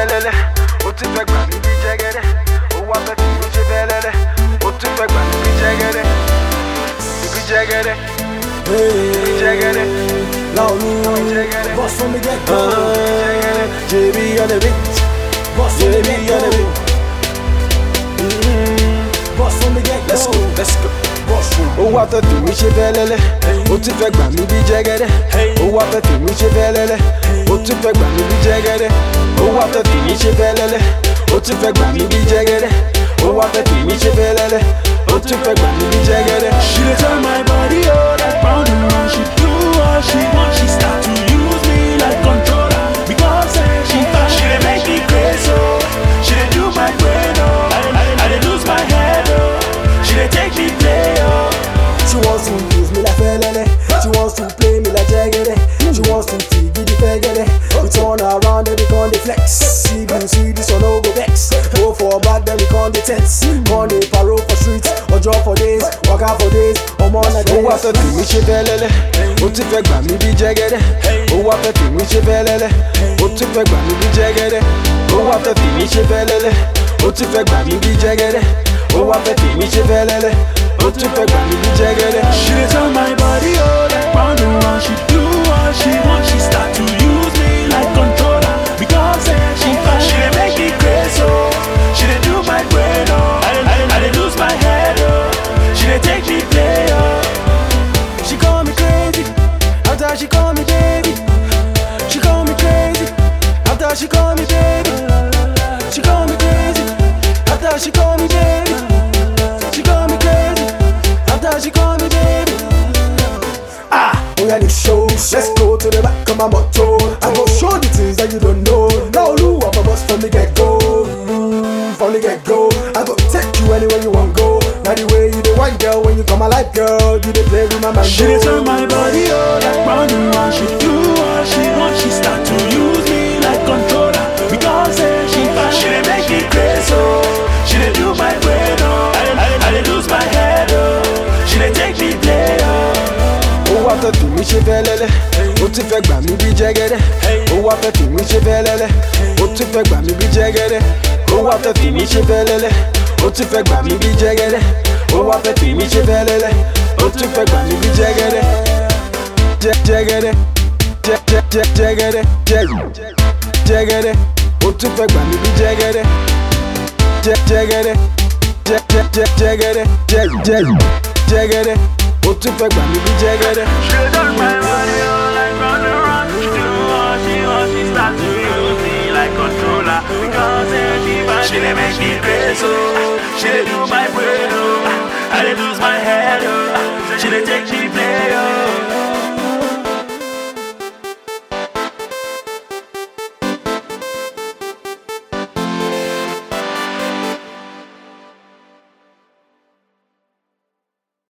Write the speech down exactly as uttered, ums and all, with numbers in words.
bẹ́lẹ́lẹ́, ó ti fẹ́ gbà mí bí jẹ́gẹ́dẹ́. Ó wá fẹ́ fi mí ṣe bẹ́lẹ́lẹ́, ó ti fẹ́ gbà mí bí jẹ́gẹ́dẹ́. Bí jẹ́gẹ́dẹ́, bí jẹ́gẹ́dẹ́. Laolu, boss from the get go. J B on the beat, boss from the get go. Boss from the get go. Let's go, let's go. Ó wá fẹ́ fi mí ṣe bẹ́lẹ́lẹ́, ó ti fẹ́ gbà mí bí jẹ́gẹ́dẹ́. Ó wá fẹ́ fi mí ṣe bẹ́lẹ́lẹ́, ó ti fẹ́ gbà mí bí jẹ́gẹ́dẹ́. Ó wá fẹ́ fi mí ṣe bẹ́lẹ́lẹ́, ó ti fẹ́ gbà mí bí jẹ́gẹ́dẹ́. Ó wá fẹ́ fi mí ṣe bẹ́lẹ́lẹ́, ó ti fẹ́ gbà mí bí jẹ́gẹ́dẹ́. She dey turn my body oh like pound and round. She do what she want. She start to use me like controller because eh, she fast. She dey make me crazy oh. She dey do my brain oh. I dey, I dey lose my head oh. She dey take me play oh. She wants to use me like felele. She wants to play me like jagere. She wants to figgy the fegele. We turn around and we con the flex. See you see this one no go vex. Go for back then we con the tense. Con the parole for streets. Or drop for days. Walk out for days. I'm on a Ó wá fẹ́ fi mí ṣe bẹ́lẹ́lẹ́, ó ti fẹ́ gbà mí bí jẹ́gẹ́dẹ́. Ó wá fẹ́ fi mí ṣe bẹ́lẹ́lẹ́, ó ti fẹ́ gbà mí bí jẹ́gẹ́dẹ́. Ó wá fẹ́ fi mí ṣe bẹ́lẹ́lẹ́, ó ti fẹ́ gbà mí bí jẹ́gẹ́dẹ́. Ó wá fẹ́ fi mí ṣe bẹ́lẹ́lẹ́, ó ti fẹ́ gbà mí bí jẹ́gẹ́dẹ́. She dey turn my body oh like pound and round. She do what she want. She start to use me like controller because eh, she fast. She dey make me crazy oh. She dey do my brain oh. I dey, I dey lose my head oh. She dey take me play oh. She call me crazy. After she call me baby. She call me crazy. After she call me baby. She call me crazy. After she call me baby. She call me crazy. After she call me baby. Ah, we are the show. Let's go to the back of my motor. I go show the things that you don't know. Now Lou up a bus from the get go. Mm, from the get go. I go take you anywhere you want go. Now the way you the one girl when you come alive, girl, you dey play with my mind. She dey turn my body oh like round and round. She do what she want. She start to use me like controller because eh, she fast. She dey make me crazy oh. She dey do my brain oh. I dey, I dey lose my head oh. She dey take me play oh. Ó wá fẹ́ fi mí ṣe bẹ́lẹ́lẹ́, ó ti fẹ́ gbà mí bí jẹ́gẹ́dẹ́. Ó wá fẹ́ fi mí ṣe bẹ́lẹ́lẹ́, ó ti fẹ́ gbà mí bí jẹ́gẹ́dẹ́. Ó wá fẹ́ fi mí ṣe bẹ́lẹ́lẹ́, ó ti fẹ́ gbà mí bí jẹ́gẹ́dẹ́. Ó wá fẹ́ fi mí ṣe bẹ́lẹ́lẹ́, ó ti fẹ́ gbà mí bí jẹ́gẹ́dẹ́. Jẹ́ jẹ́gẹ́dẹ́, jẹ́ jẹ́ jẹ́ jẹ́gẹ́dẹ́, jẹ́ jẹ́gẹ́dẹ́, ó ti fẹ́ gbà mí bí jẹ́gẹ́dẹ́. Jẹ́ jẹ́gẹ́dẹ́, jẹ́ jẹ́ jẹ́ jẹ́gẹ́dẹ́, jẹ́ jẹ́ jẹ́gẹ́dẹ́, ó ti fẹ́ gbà mí bí jẹ́gẹ́dẹ́. She dey turn my body oh like round and round. She do what she want. She start to use me like controller because eh, she fast. She dey make me crazy oh. She dey do my brain oh. I dey lose my head oh. She dey take me play oh.